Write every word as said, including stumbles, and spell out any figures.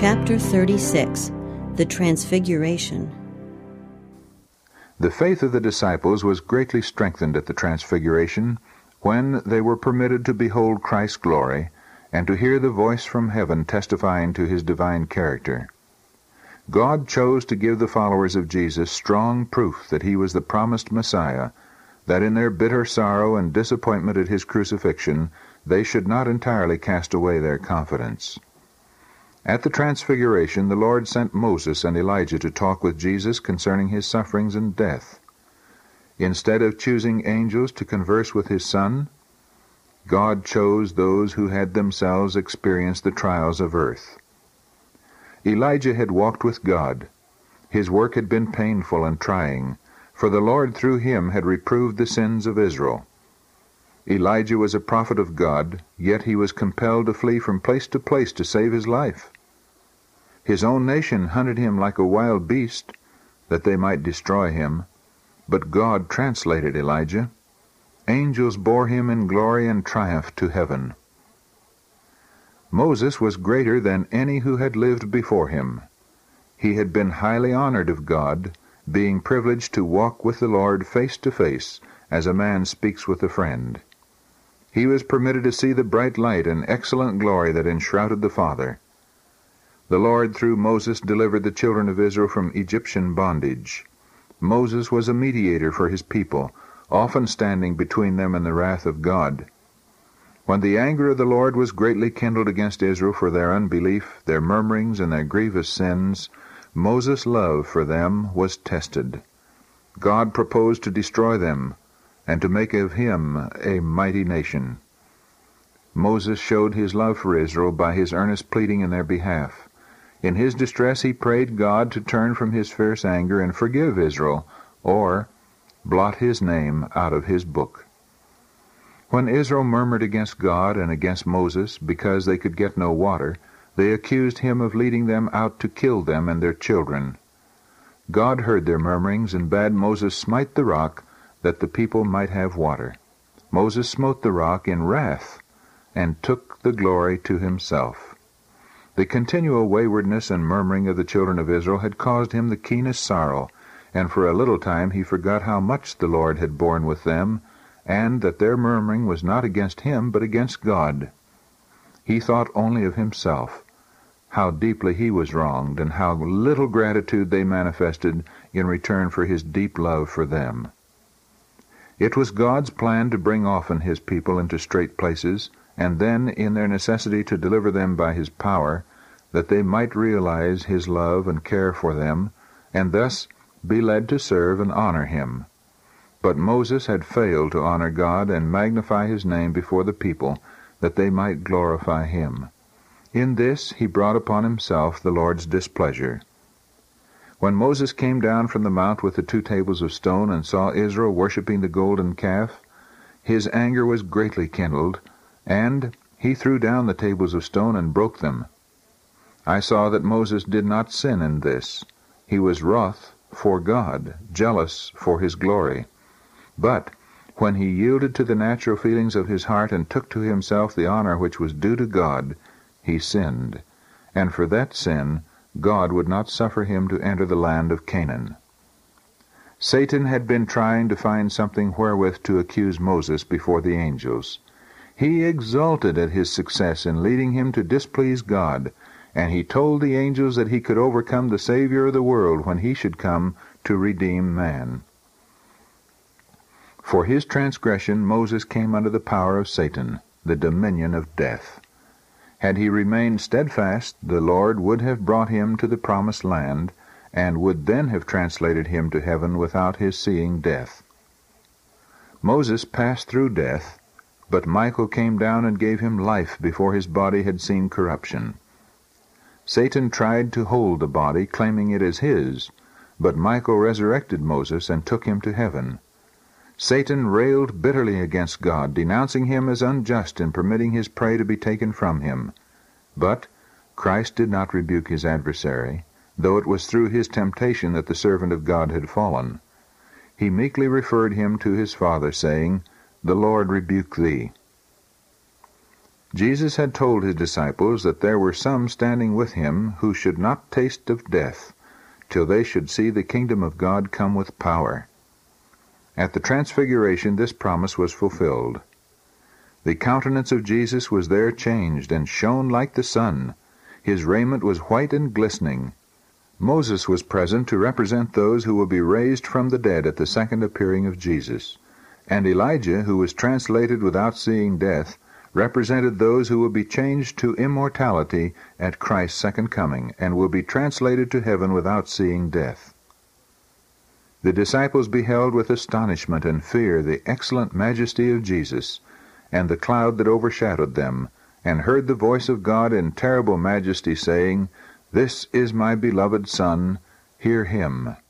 Chapter thirty-six. The Transfiguration. The faith of the disciples was greatly strengthened at the Transfiguration, when they were permitted to behold Christ's glory, and to hear the voice from heaven testifying to his divine character. God chose to give the followers of Jesus strong proof that he was the promised Messiah, that in their bitter sorrow and disappointment at his crucifixion they should not entirely cast away their confidence. At the Transfiguration, the Lord sent Moses and Elijah to talk with Jesus concerning his sufferings and death. Instead of choosing angels to converse with his Son, God chose those who had themselves experienced the trials of earth. Elijah had walked with God. His work had been painful and trying, for the Lord through him had reproved the sins of Israel. Elijah was a prophet of God, yet he was compelled to flee from place to place to save his life. His own nation hunted him like a wild beast, that they might destroy him, but God translated Elijah. Angels bore him in glory and triumph to heaven. Moses was greater than any who had lived before him. He had been highly honored of God, being privileged to walk with the Lord face to face, as a man speaks with a friend. He was permitted to see the bright light and excellent glory that enshrouded the Father. The Lord through Moses delivered the children of Israel from Egyptian bondage. Moses was a mediator for his people, often standing between them and the wrath of God. When the anger of the Lord was greatly kindled against Israel for their unbelief, their murmurings, and their grievous sins, Moses' love for them was tested. God proposed to destroy them, and to make of him a mighty nation. Moses showed his love for Israel by his earnest pleading in their behalf. In his distress he prayed God to turn from his fierce anger and forgive Israel, or blot his name out of his book. When Israel murmured against God and against Moses because they could get no water, they accused him of leading them out to kill them and their children. God heard their murmurings and bade Moses smite the rock, that the people might have water. Moses smote the rock in wrath, and took the glory to himself. The continual waywardness and murmuring of the children of Israel had caused him the keenest sorrow, and for a little time he forgot how much the Lord had borne with them, and that their murmuring was not against him, but against God. He thought only of himself, how deeply he was wronged, and how little gratitude they manifested in return for his deep love for them. It was God's plan to bring often his people into strait places, and then, in their necessity to deliver them by his power, that they might realize his love and care for them, and thus be led to serve and honor him. But Moses had failed to honor God and magnify his name before the people, that they might glorify him. In this he brought upon himself the Lord's displeasure. When Moses came down from the mount with the two tables of stone and saw Israel worshipping the golden calf, his anger was greatly kindled, and he threw down the tables of stone and broke them. I saw that Moses did not sin in this. He was wroth for God, jealous for his glory. But when he yielded to the natural feelings of his heart and took to himself the honor which was due to God, he sinned, and for that sin God would not suffer him to enter the land of Canaan. Satan had been trying to find something wherewith to accuse Moses before the angels. He exulted at his success in leading him to displease God, and he told the angels that he could overcome the Savior of the world when he should come to redeem man. For his transgression Moses came under the power of Satan, the dominion of death. Had he remained steadfast, the Lord would have brought him to the promised land, and would then have translated him to heaven without his seeing death. Moses passed through death, but Michael came down and gave him life before his body had seen corruption. Satan tried to hold the body, claiming it as his, but Michael resurrected Moses and took him to heaven. Satan railed bitterly against God, denouncing him as unjust in permitting his prey to be taken from him. But Christ did not rebuke his adversary, though it was through his temptation that the servant of God had fallen. He meekly referred him to his Father, saying, "The Lord rebuke thee." Jesus had told his disciples that there were some standing with him who should not taste of death till they should see the kingdom of God come with power. At the Transfiguration this promise was fulfilled. The countenance of Jesus was there changed, and shone like the sun. His raiment was white and glistening. Moses was present to represent those who will be raised from the dead at the second appearing of Jesus, and Elijah, who was translated without seeing death, represented those who will be changed to immortality at Christ's second coming, and will be translated to heaven without seeing death. The disciples beheld with astonishment and fear the excellent majesty of Jesus, and the cloud that overshadowed them, and heard the voice of God in terrible majesty saying, "This is my beloved Son, hear him."